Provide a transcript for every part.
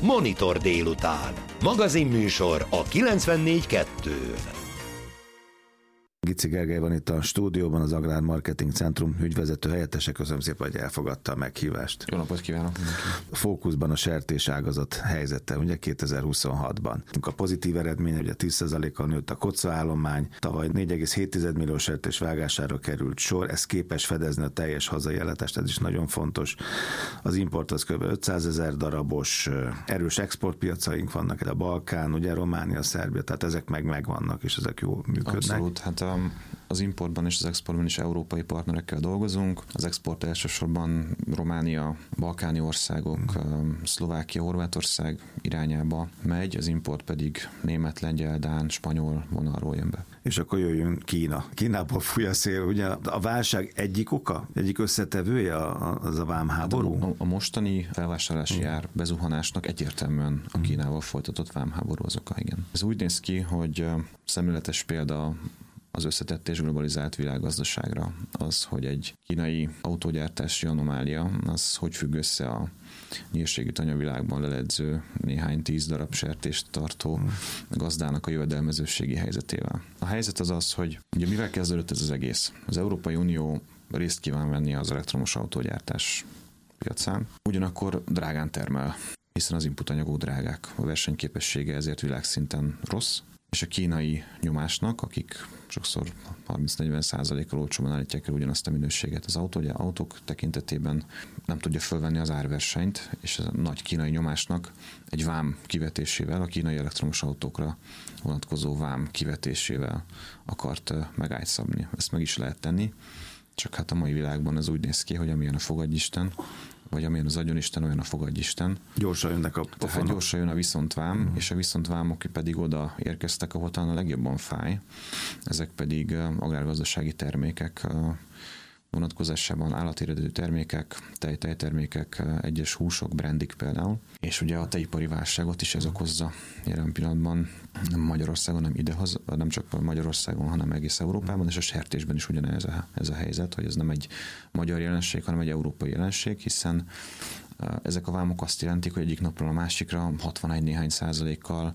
Monitor délután. Magazinműsor a 94.2-n. Gici Gergely van itt a stúdióban, az Agrár Marketing Centrum ügyvezető helyettese. Köszönöm szépen, hogy elfogadta a meghívást. Jó napot kívánok! Fókuszban a sertéságazat helyzete, ugye 2026-ban. A pozitív eredmény, ugye 10%-kal nőtt a kocaállomány, tavaly 4,7 millió sertés vágására került sor, ez képes fedezni a teljes hazai ellátást, ez is nagyon fontos. Az import az kb. 500 000 darabos, erős exportpiacaink vannak, a Balkán, ugye Románia, Szerbia, tehát ezek megvannak, és ezek jól működnek. Abszolút, hát az importban és az exportban is európai partnerekkel dolgozunk. Az export elsősorban Románia, balkáni országok, Szlovákia, Horvátország irányába megy, az import pedig német, lengyel, dán, spanyol vonalról jön be. És akkor jöjjön Kína. Kínából fúj a szél, ugye a válság egyik oka, egyik összetevője az a vámháború? Hát a mostani felvásárlási ár bezuhanásnak egyértelműen a Kínával folytatott vámháború az oka, igen. Ez úgy néz ki, hogy szemléletes példa az összetett és globalizált világgazdaságra az, hogy egy kínai autógyártási anomália, az hogy függ össze a nyírségi tanyavilágban leledző néhány 10 darab sertést tartó gazdának a jövedelmezőségi helyzetével. A helyzet az az, hogy ugye mivel kezdődött ez az egész? Az Európai Unió részt kíván venni az elektromos autógyártás piacán, ugyanakkor drágán termel, hiszen az inputanyagok drágák, a versenyképessége ezért világszinten rossz, és a kínai nyomásnak, akik sokszor 30-40%-kal olcsóban állítják el ugyanazt a minőséget az autók tekintetében, nem tudja fölvenni az árversenyt, és a nagy kínai nyomásnak egy vám kivetésével, a kínai elektromos autókra vonatkozó vám kivetésével akart megállt szabni. Ezt meg is lehet tenni, csak hát a mai világban ez úgy néz ki, hogy amilyen a fogadjisten, vagy amilyen az agyonisten, olyan a fogadjisten. Gyorsan jönnek a pofonok. Tehát gyorsan jön a viszontvám, és a viszontvámok pedig oda érkeztek, ahol talán a legjobban fáj. Ezek pedig agrárgazdasági termékek vonatkozásában, állati eredetű termékek, tejtermékek, egyes húsok, brandik például. És ugye a tejipari válságot is ez okozza jelen pillanatban, nem Magyarországon, nem csak Magyarországon, hanem egész Európában, és a sertésben is ugyanez ez a helyzet, hogy ez nem egy magyar jelenség, hanem egy európai jelenség, hiszen ezek a vámok azt jelentik, hogy egyik napról a másikra 61 néhány százalékkal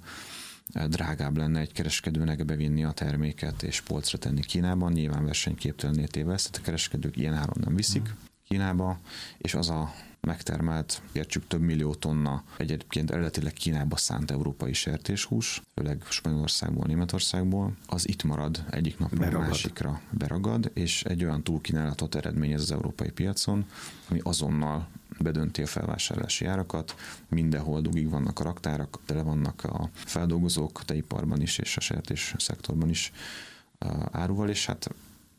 drágább lenne egy kereskedőnek bevinni a terméket és polcra tenni Kínában, nyilván versenyképtelenné téve ezt, a kereskedők ilyen áron nem viszik Kínába, és az a megtermelt, értsük több millió tonna egyébként eredetileg Kínába szánt európai sertéshús, főleg Spanyolországból, Németországból, az itt marad egyik napról a másikra beragad, és egy olyan túlkínálatot eredményez az európai piacon, ami azonnal bedönti a felvásárlási árakat, mindenhol dugig vannak a raktárak, tele vannak a feldolgozók, tejiparban is és a sertés szektorban is áruval, és hát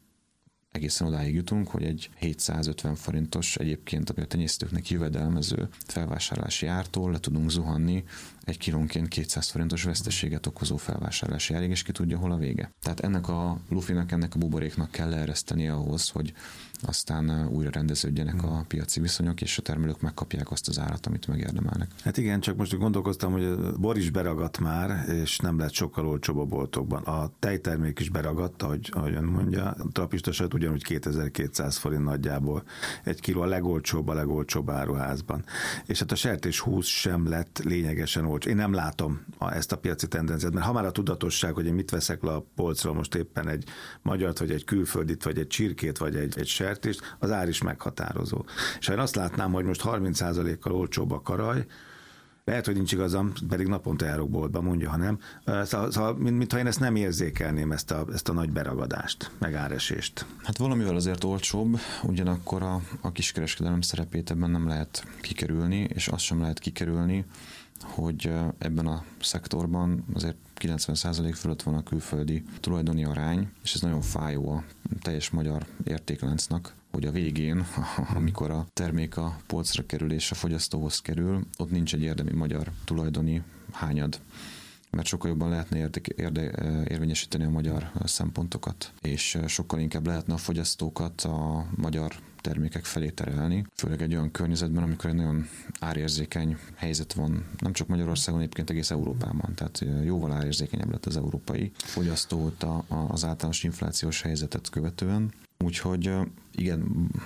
egészen odáig jutunk, hogy egy 750 forintos egyébként a tenyésztőknek jövedelmező felvásárlási ártól le tudunk zuhanni egy kilónként 200 forintos veszteséget okozó felvásárlási árig, és ki tudja, hol a vége. Tehát ennek a lufinak, ennek a buboréknak kell leereszteni ahhoz, hogy aztán újra rendeződjenek a piaci viszonyok, és a termelők megkapják azt az árat, amit megérdemelnek. Hát igen, csak most gondolkoztam, hogy a bor is beragadt már, és nem lett sokkal olcsóbb a boltokban. A tejtermék is beragadt, ahogy ön mondja. A trapista sajt ugyanúgy 2200 forint nagyjából. Egy kiló a legolcsóbb áruházban. És hát a sertéshús sem lett lényegesen olcsó. Én nem látom ezt a piaci tendenciát, mert ha már a tudatosság, hogy én mit veszek le a polcról most éppen egy magyart, vagy egy külföldit, vagy egy csirkét, vagy egy sertést, az ár is meghatározó. És ha én azt látnám, hogy most 30%-kal olcsóbb a karaj, lehet, hogy nincs igazam, pedig naponta járok boltba, mondja, ha nem. Szóval, mintha én ezt nem érzékelném, ezt a nagy beragadást, meg áresést. Hát valamivel azért olcsóbb, ugyanakkor a kiskereskedelem szerepét ebben nem lehet kikerülni, és azt sem lehet kikerülni, hogy ebben a szektorban azért 90% fölött van a külföldi tulajdoni arány, és ez nagyon fájó a teljes magyar értékláncnak, hogy a végén, amikor a termék a polcra kerül és a fogyasztóhoz kerül, ott nincs egy érdemi magyar tulajdoni hányad, mert sokkal jobban lehetne érvényesíteni a magyar szempontokat, és sokkal inkább lehetne a fogyasztókat a magyar termékek felé terelni, főleg egy olyan környezetben, amikor egy nagyon árérzékeny helyzet van, nem csak Magyarországon, egyébként egész Európában, tehát jóval árérzékenyebb lett az európai fogyasztó az általános inflációs helyzetet követően. Úgyhogy igen,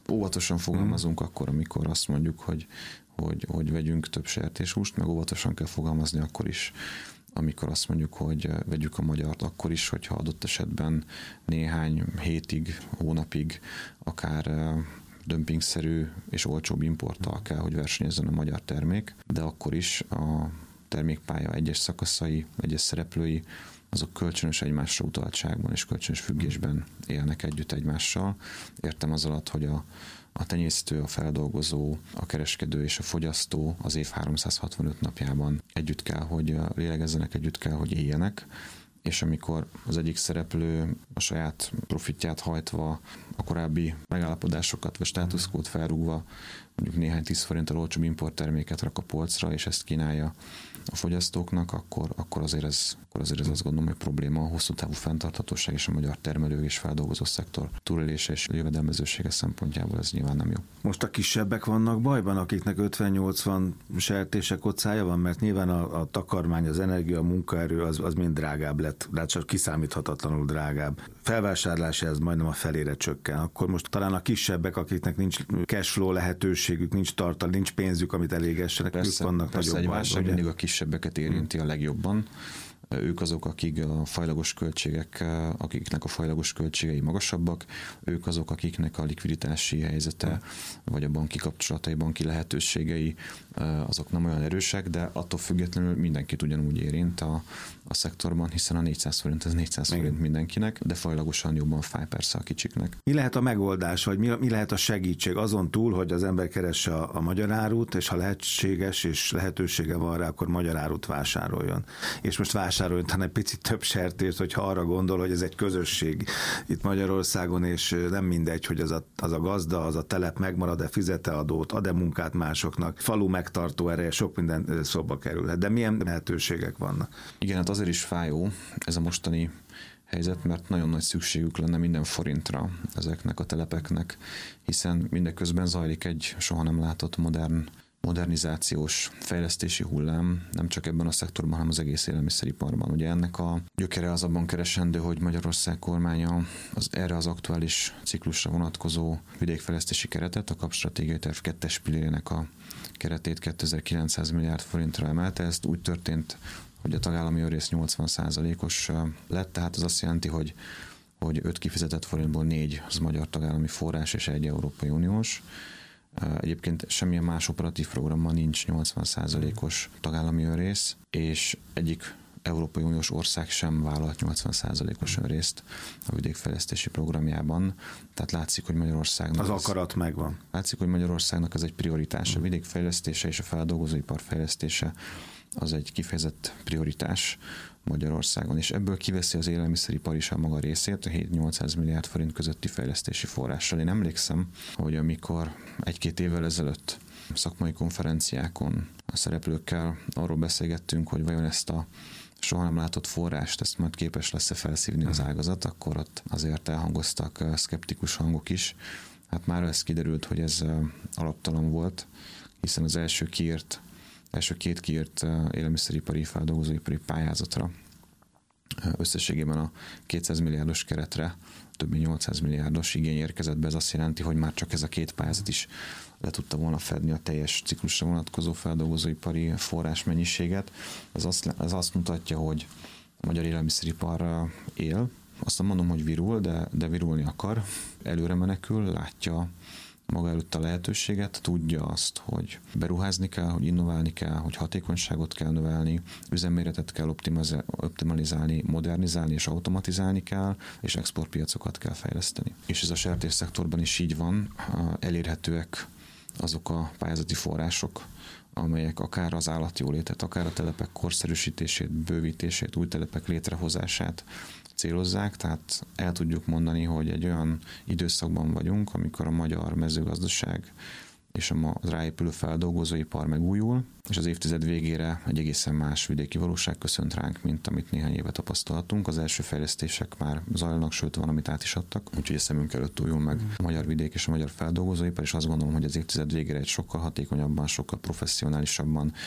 Óvatosan fogalmazunk akkor, amikor azt mondjuk, hogy vegyünk több sertéshúst, meg óvatosan kell fogalmazni akkor is, amikor azt mondjuk, hogy vegyük a magyart, akkor is, hogyha adott esetben néhány hétig, hónapig, akár dömpingszerű és olcsóbb importtal kell, hogy versenyezzen a magyar termék, de akkor is a termékpálya egyes szakaszai, egyes szereplői, azok kölcsönös egymásra utaltságban és kölcsönös függésben élnek együtt egymással. Értem az alatt, hogy a tenyésztő, a feldolgozó, a kereskedő és a fogyasztó az év 365 napjában együtt kell, hogy lélegezzenek, együtt kell, hogy éljenek, és amikor az egyik szereplő a saját profitját hajtva, a korábbi megállapodásokat vagy státuszkót felrúgva, mondjuk néhány 10 forinttal olcsóbb importterméket rak a polcra, és ezt kínálja a fogyasztóknak, akkor azért ez azt gondolom, hogy probléma. A hosszú távú fenntarthatóság és a magyar termelő és feldolgozó szektor túlélése és jövedelmezősége szempontjából ez nyilván nem jó. Most a kisebbek vannak bajban, akiknek 50-80 sertése kocája van, mert nyilván a takarmány, az energia, a munkaerő az mind drágább lett, de csak kiszámíthatatlanul drágább. Felvásárlása ez majdnem a felére csökken. Akkor most talán a kisebbek, akiknek nincs cashflow lehetőségük, nincs tartalék, nincs pénzük, amit elégessenek, ők vannak nagyobb bajban. Persze, mindig a kisebbeket érinti a legjobban. Ők azok, akiknek a fajlagos költségei magasabbak, ők azok, akiknek a likviditási helyzete, vagy a banki kapcsolatai, banki lehetőségei, azok nem olyan erősek, de attól függetlenül mindenkit ugyanúgy érint a szektorban, hiszen a 400 forint az 400 forint mindenkinek, de fajlagosan jobban fáj persze a kicsiknek. Mi lehet a megoldás, vagy mi lehet a segítség azon túl, hogy az ember keresse a magyar árut, és ha lehetséges és lehetősége van rá, akkor magyar árut vásároljon. És most vásároljon talán egy picit több sertést, hogyha arra gondol, hogy ez egy közösség itt Magyarországon, és nem mindegy, hogy az a gazda, az a telep megmarad-e, fizet-e adót, ad-e munkát másoknak, falu megtartó ereje, sok minden szóba kerülhet. De milyen lehetőségek vannak? Igen, hát azért is fájó ez a mostani helyzet, mert nagyon nagy szükségük lenne minden forintra ezeknek a telepeknek, hiszen mindeközben zajlik egy soha nem látott modernizációs fejlesztési hullám, nem csak ebben a szektorban, hanem az egész élelmiszeriparban. Ugye ennek a gyökere az abban keresendő, hogy Magyarország kormánya erre az aktuális ciklusra vonatkozó vidékfejlesztési keretet, a KAP stratégiai terv 2-es pillérének a keretét 2900 milliárd forintra emelte. Ez úgy történt, hogy a tagállami önrész 80%-os lett, tehát az azt jelenti, hogy 5 kifizetett forintból 4 az magyar tagállami forrás és 1 Európai Uniós. Egyébként semmilyen más operatív programban nincs 80%-os tagállami önrész, és egyik Európai Uniós ország sem vállalt 80%-os önrészt a vidékfejlesztési programjában. Tehát látszik, hogy Magyarországnak... Az akarat megvan. Látszik, hogy Magyarországnak ez egy prioritás. A vidékfejlesztése és a feldolgozóipar fejlesztése az egy kifejezett prioritás Magyarországon, és ebből kiveszi az élelmiszeripar is a maga részét, a 7-800 milliárd forint közötti fejlesztési forrással. Én emlékszem, hogy amikor 1-2 évvel ezelőtt szakmai konferenciákon a szereplőkkel arról beszélgettünk, hogy vajon ezt a soha nem látott forrást, ezt majd képes lesz-e felszívni az ágazat, akkor ott azért elhangoztak szkeptikus hangok is. Hát már ez kiderült, hogy ez alaptalan volt, hiszen az első 2 kiírt élelmiszeripari, feldolgozóipari pályázatra összességében a 200 milliárdos keretre több mint 800 milliárdos igény érkezett be. Ez azt jelenti, hogy már csak ez a 2 pályázat is le tudta volna fedni a teljes ciklusra vonatkozó feldolgozóipari forrásmennyiséget. Ez azt mutatja, hogy a magyar élelmiszeripar él. Azt nem mondom, hogy virul, de virulni akar. Előre menekül, látja maga előtt a lehetőséget, tudja azt, hogy beruházni kell, hogy innoválni kell, hogy hatékonyságot kell növelni, üzemméretet kell optimalizálni, modernizálni és automatizálni kell, és exportpiacokat kell fejleszteni. És ez a sertésszektorban is így van, elérhetőek azok a pályázati források, amelyek akár az állatjólétet, akár a telepek korszerűsítését, bővítését, új telepek létrehozását célozzák, tehát el tudjuk mondani, hogy egy olyan időszakban vagyunk, amikor a magyar mezőgazdaság és az ráépülő feldolgozóipar megújul, és az évtized végére egy egészen más vidéki valóság köszönt ránk, mint amit néhány éve tapasztaltunk. Az első fejlesztések már zajlanak, sőt van, amit át is adtak, úgyhogy a szemünk előtt újul meg a magyar vidék és a magyar feldolgozóipar, és azt gondolom, hogy az évtized végére egy sokkal hatékonyabban, sokkal professzionálisabban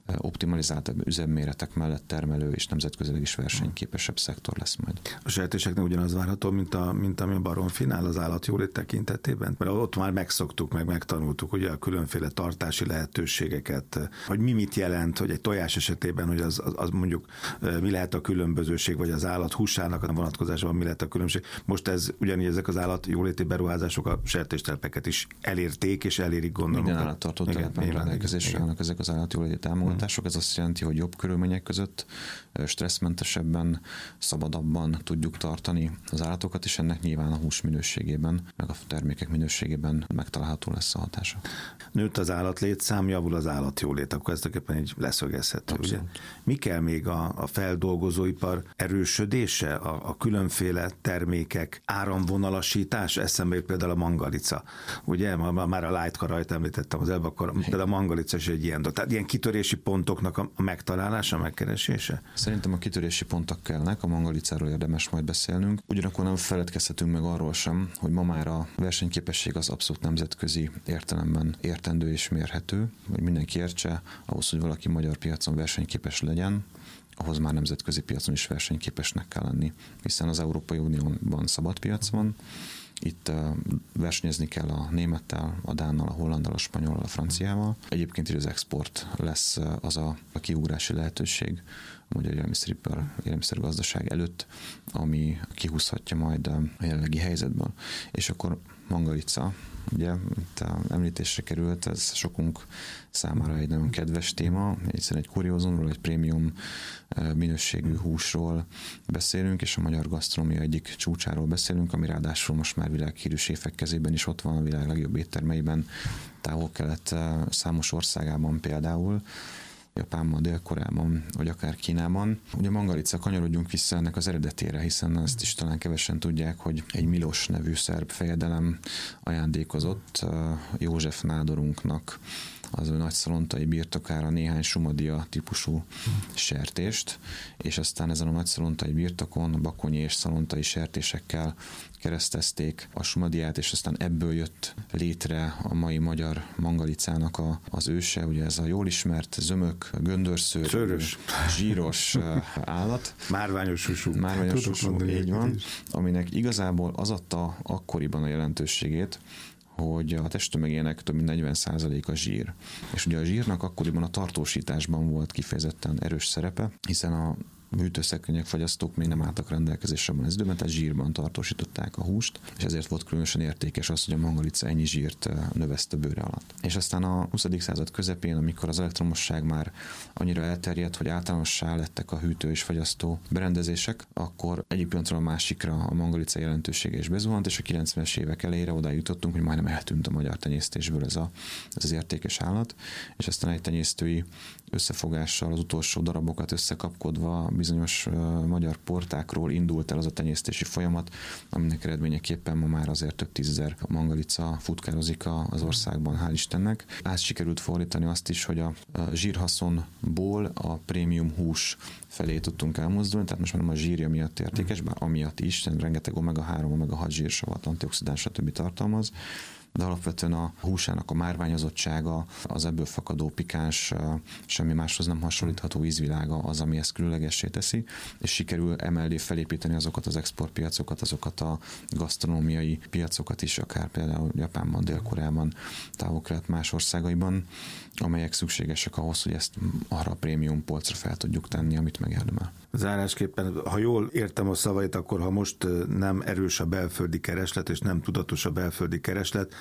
optimalizáltabb üzemméretek mellett termelő és nemzetközileg is versenyképesebb szektor lesz majd. A sertéseknek ugyanaz várható, mint ami a baromfinál az állatjólét tekintetében? Mert ott már megszoktuk, megtanultuk ugye a különféle tartási lehetőségeket, hogy mit jelent, hogy egy tojás esetében, hogy az mondjuk mi lehet a különbözőség, vagy az állat húsának a vonatkozásában mi lehet a különbség. Most ez ugyanígy ezek az állatjóléti beruházások a sertéstelepeket is elérték, és elérik, gondolom. Minden állattartó telepen rendelkezésre állnak ezek az állatjóléti támogatások. Ez azt jelenti, hogy jobb körülmények között, stresszmentesebben, szabadabban tudjuk tartani az állatokat, és ennek nyilván a hús minőségében, meg a termékek minőségében megtalálható lesz a hatása. Nőtt az állatlétszám, javul az állatjólét, akkor ez tulajdonképpen így leszögezhető. Ugye? Mi kell még a feldolgozóipar erősödése, a különféle termékek áramvonalasítása? Eszembe jut például a mangalica. Ugye, már a light karajt említettem az előbb, akkor például a mangalica is egy ilyen dolog. Tehát ilyen kitörési pontoknak a megtalálása, megkeresése? Szerintem a kitörési pontok kellnek, a mangalicáról érdemes majd beszélnünk. Ugyanakkor nem feledkezhetünk meg arról sem, hogy ma már a versenyképesség az abszolút nemzetközi értelemben értendő és mérhető, hogy mindenki értse, ahhoz, hogy valaki magyar piacon versenyképes legyen, ahhoz már nemzetközi piacon is versenyképesnek kell lenni, hiszen az Európai Unióban szabad piac van, itt versenyezni kell a némettel, a dánnal, a hollanddal, a spanyollal, a franciával. Egyébként is az export lesz az a kiugrási lehetőség a magyar élelmiszergazdaság előtt, ami kihúzhatja majd a jelenlegi helyzetből. És akkor mangalica, ugye, itt említésre került, ez sokunk számára egy nagyon kedves téma, egyszerűen egy kuriózumról, egy prémium minőségű húsról beszélünk, és a magyar gasztronómia egyik csúcsáról beszélünk, ami ráadásul most már világhírű séfek kezében is ott van, a világ legjobb éttermeiben, Távol-Kelet számos országában például, Japánban, Dél-Koreában, vagy akár Kínában. Ugye mangalica, kanyarodjunk vissza ennek az eredetére, hiszen ezt is talán kevesen tudják, hogy egy Milos nevű szerb fejedelem ajándékozott József nádorunknak az ő nagyszalontai birtokára néhány sumadia típusú sertést, és aztán ezen a nagyszalontai birtokon bakonyi és szalontai sertésekkel keresztezték a sumadiát, és aztán ebből jött létre a mai magyar mangalicának az őse, ugye ez a jól ismert zömök, göndörszőr, zsíros állat. Márványos susú. Márványos susú, így van, aminek igazából az adta akkoriban a jelentőségét, hogy a testtömegének több mint 40% a zsír. És ugye a zsírnak akkoriban a tartósításban volt kifejezetten erős szerepe, hiszen a hűtőszekrények, fagyasztók még nem álltak rendelkezésre az időben, tehát zsírban tartósították a húst, és ezért volt különösen értékes az, hogy a mangalica ennyi zsírt növeszte bőre alatt. És aztán a 20. század közepén, amikor az elektromosság már annyira elterjedt, hogy általánossá lettek a hűtő és fagyasztó berendezések, akkor egyik pillanatról a másikra a mangalica jelentősége is bezuhant, és a 90-es évek elejére odáig jutottunk, hogy majdnem eltűnt a magyar tenyésztésből ez az értékes állat, és aztán egy tenyésztői összefogással az utolsó darabokat összekapkodva bizonyos magyar portákról indult el az a tenyésztési folyamat, aminek eredményeképpen ma már azért több tízezer mangalica futkározik az országban, hál' Istennek. Át sikerült fordítani azt is, hogy a zsírhaszonból a prémium hús felé tudtunk elmozdulni, tehát most már nem a zsírja miatt értékes, bár amiatt is, rengeteg omega-3, omega-6 zsírsavat, antioxidáns, stb. Tartalmaz, de alapvetően a húsának a márványozottsága, az ebből fakadó pikáns, semmi máshoz nem hasonlítható ízvilága az, ami ezt különlegessé teszi, és sikerül emellé felépíteni azokat az exportpiacokat, azokat a gasztronómiai piacokat is, akár például Japánban, Dél-Koreában, Távol-Kelet más országaiban, amelyek szükségesek ahhoz, hogy ezt arra a prémium polcra fel tudjuk tenni, amit megérdemel. Zárásképpen, ha jól értem a szavait, akkor ha most nem erős a belföldi kereslet, és nem tudatos a belföldi kereslet,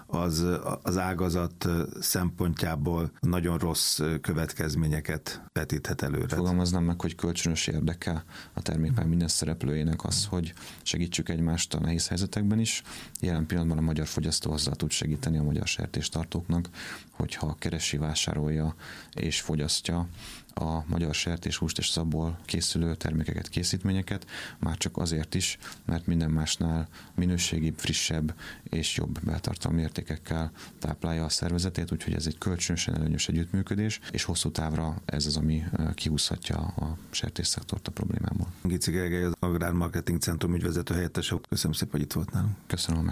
az ágazat szempontjából nagyon rossz következményeket vetíthet előre. Fogalmaznám meg, hogy kölcsönös érdeke a termékpár minden szereplőjének az, hogy segítsük egymást a nehéz helyzetekben is. Jelen pillanatban a magyar fogyasztó hozzá tud segíteni a magyar sertéstartóknak, hogyha keresi, vásárolja és fogyasztja a magyar sertéshúst és abból készülő termékeket, készítményeket, már csak azért is, mert minden másnál minőségibb, frissebb és jobb beltartalmi értékekkel táplálja a szervezetét, úgyhogy ez egy kölcsönösen előnyös együttműködés, és hosszú távra ez az, ami kihúzhatja a sertésszektort a problémából. Gici Gergely, az Agrármarketing Centrum ügyvezető helyettese. Köszönöm szépen, hogy itt volt nálunk. Köszönöm a